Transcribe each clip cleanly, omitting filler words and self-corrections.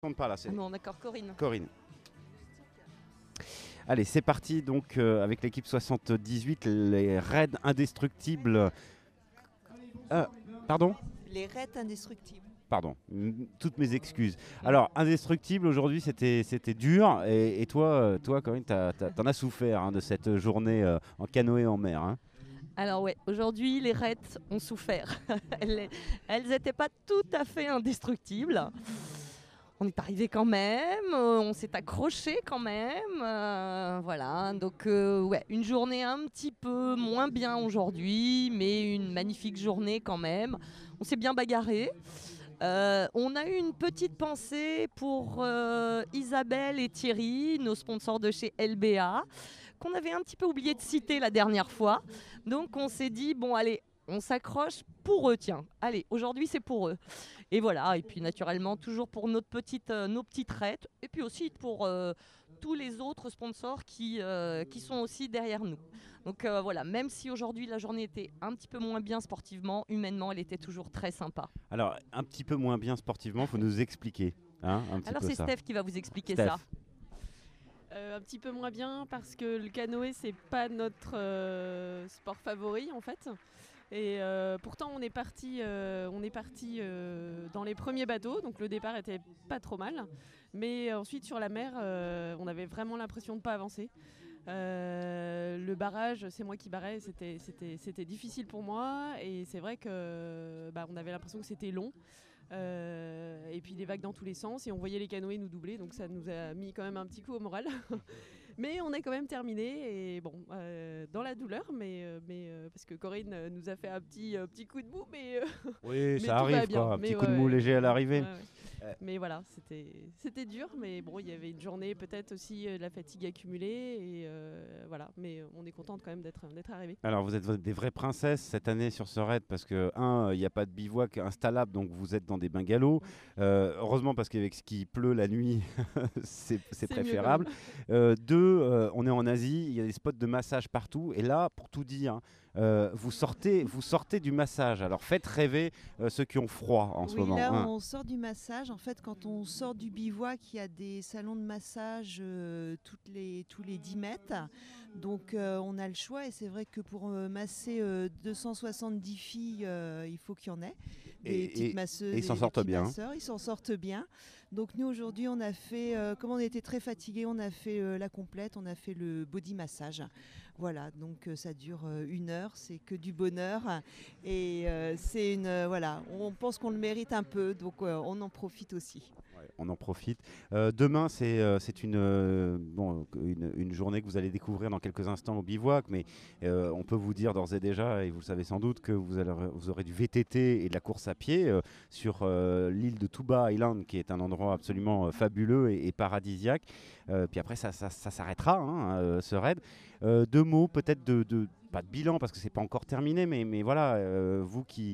Compte pas là, c'est Ah non, d'accord, Corinne. Corinne. Allez, c'est parti donc avec l'équipe 78, les raids indestructibles. Euh, pardon Les raids indestructibles. Pardon, toutes mes excuses. Alors, indestructible, aujourd'hui, c'était dur. Et toi, Corinne, t'en as souffert hein, de cette journée en canoë en mer. Hein. Alors ouais, aujourd'hui, les raids ont souffert. Elles n'étaient pas tout à fait indestructibles. On est arrivé quand même, on s'est accroché quand même. Voilà, donc ouais, une journée un petit peu moins bien aujourd'hui, mais une magnifique journée quand même. On s'est bien bagarré. On a eu une petite pensée pour Isabelle et Thierry, nos sponsors de chez LBA, qu'on avait un petit peu oublié de citer la dernière fois. Donc on s'est dit, bon allez, on s'accroche pour eux, tiens. Allez, aujourd'hui c'est pour eux. Et voilà, et puis naturellement, toujours pour nos petites raids, et puis aussi pour tous les autres sponsors qui sont aussi derrière nous. Donc voilà, même si aujourd'hui la journée était un petit peu moins bien sportivement, humainement, elle était toujours très sympa. Alors, un petit peu moins bien sportivement, il faut nous expliquer. Hein, un petit Alors peu c'est ça. Steph qui va vous expliquer Steph. ça. Un petit peu moins bien parce que le canoë c'est pas notre sport favori en fait. Et pourtant on est parti dans les premiers bateaux, donc le départ était pas trop mal. Mais ensuite sur la mer, on avait vraiment l'impression de pas avancer. Le barrage, c'est moi qui barrais, c'était difficile pour moi et c'est vrai que on avait l'impression que c'était long. Et puis des vagues dans tous les sens et on voyait les canoës nous doubler, donc ça nous a mis quand même un petit coup au moral. Mais on est quand même terminé et bon, dans la douleur, mais parce que Corinne nous a fait un petit coup de mou, mais Oui, mais ça tout va arrive bien. quoi. Un Mais petit coup de mou léger à l'arrivée. ouais. Mais voilà, c'était dur, mais bon, il y avait une journée peut-être aussi de la fatigue accumulée et voilà. Mais on est contente quand même d'être arrivé. Alors, vous êtes des vraies princesses cette année sur ce raid parce que, il n'y a pas de bivouac installable, donc vous êtes dans des bungalows. Heureusement, parce qu'avec ce qui pleut la nuit, c'est préférable. Deux, on est en Asie, il y a des spots de massage partout. Et là, pour tout dire, vous sortez du massage. Alors, faites rêver ceux qui ont froid en ce moment. Oui, là, Hein. on sort du massage. En fait, quand on sort du bivouac, il y a des salons de massage tous les 10 mètres. Donc, on a le choix. Et c'est vrai que pour masser 270 filles, il faut qu'il y en ait. Des petites masseuses et ils s'en sortent bien. Masseurs, ils s'en sortent bien. Donc, nous, aujourd'hui, on a fait, comme on était très fatigués, on a fait la complète. On a fait le body massage. Voilà, donc ça dure 1 heure, c'est que du bonheur et c'est voilà, on pense qu'on le mérite un peu, donc on en profite aussi. Ouais, on en profite. Demain, c'est une journée que vous allez découvrir dans quelques instants au bivouac, mais on peut vous dire d'ores et déjà, et vous le savez sans doute, que vous aurez du VTT et de la course à pied sur l'île de Tuba Island, qui est un endroit absolument fabuleux et paradisiaque. Puis après, ça s'arrêtera, hein, ce raid. Deux mots peut-être pas de bilan parce que c'est pas encore terminé, mais voilà, vous qui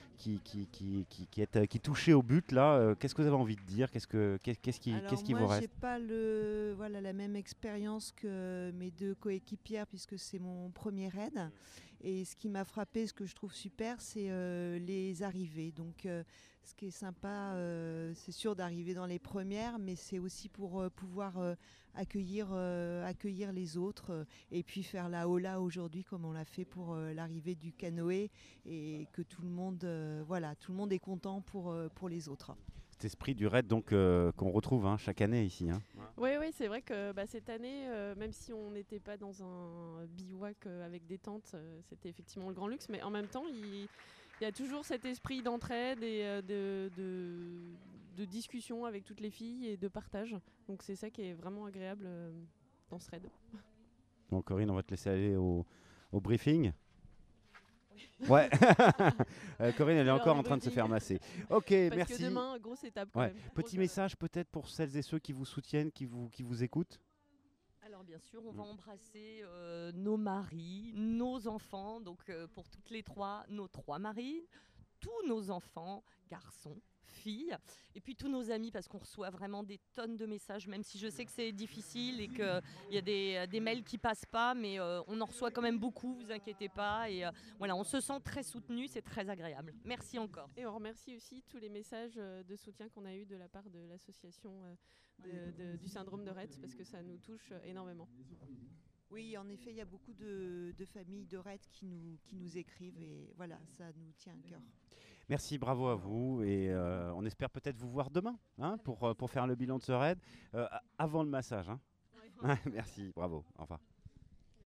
touchez au but là, qu'est-ce que vous avez envie de dire, qu'est-ce qui moi, vous reste? j'ai pas la même expérience que mes deux coéquipières puisque c'est mon premier raid. Et ce qui m'a frappé, ce que je trouve super, c'est les arrivées. Donc, ce qui est sympa, c'est sûr d'arriver dans les premières, mais c'est aussi pour pouvoir accueillir les autres et puis faire la hola aujourd'hui comme on l'a fait pour l'arrivée du canoë et que tout le monde est content pour les autres. Cet esprit du raid donc qu'on retrouve chaque année ici. Hein. Oui, c'est vrai que cette année, même si on n'était pas dans un bivouac avec des tentes, c'était effectivement le grand luxe, mais en même temps, il y a toujours cet esprit d'entraide et de discussion avec toutes les filles et de partage. Donc c'est ça qui est vraiment agréable dans ce raid. Donc Corinne, on va te laisser aller au briefing. Ouais, Corinne, elle est encore en train de se faire masser. Ok, Parce merci. que demain, grosse étape quand même. Petit message peut-être pour celles et ceux qui vous soutiennent, qui vous écoutent. Alors bien sûr, on va embrasser nos maris, nos enfants, donc pour toutes les trois, nos 3 maris, tous nos enfants, garçons, filles. Et puis tous nos amis, parce qu'on reçoit vraiment des tonnes de messages, même si je sais que c'est difficile et qu'il y a des mails qui passent pas, mais on en reçoit quand même beaucoup, vous inquiétez pas. Et voilà, on se sent très soutenu, c'est très agréable. Merci encore. Et on remercie aussi tous les messages de soutien qu'on a eus de la part de l'association du syndrome de Rett, parce que ça nous touche énormément. Oui, en effet, il y a beaucoup de familles de Rett qui nous écrivent et voilà, ça nous tient à cœur. Merci, bravo à vous et on espère peut-être vous voir demain pour faire le bilan de ce raid avant le massage. Hein. Merci, bravo, au revoir.